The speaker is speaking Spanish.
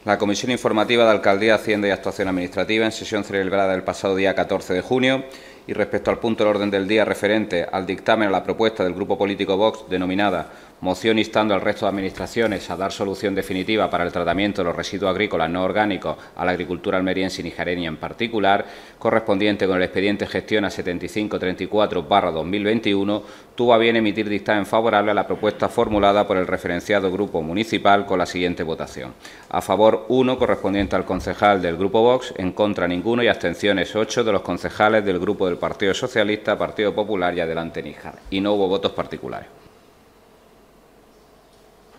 La Comisión Informativa de Alcaldía, Hacienda y Actuación Administrativa, en sesión celebrada el pasado día 14 de junio, y respecto al punto del orden del día referente al dictamen a la propuesta del Grupo Político Vox, denominada Moción instando al resto de administraciones a dar solución definitiva para el tratamiento de los residuos agrícolas no orgánicos a la agricultura almeriense y nijareña en particular, correspondiente con el expediente gestión a 7534/2021, tuvo a bien emitir dictamen favorable a la propuesta formulada por el referenciado Grupo Municipal con la siguiente votación. A favor 1, correspondiente al concejal del Grupo Vox, en contra ninguno y abstenciones 8 de los concejales del Grupo del Partido Socialista, Partido Popular y Adelante Níjar. Y no hubo votos particulares.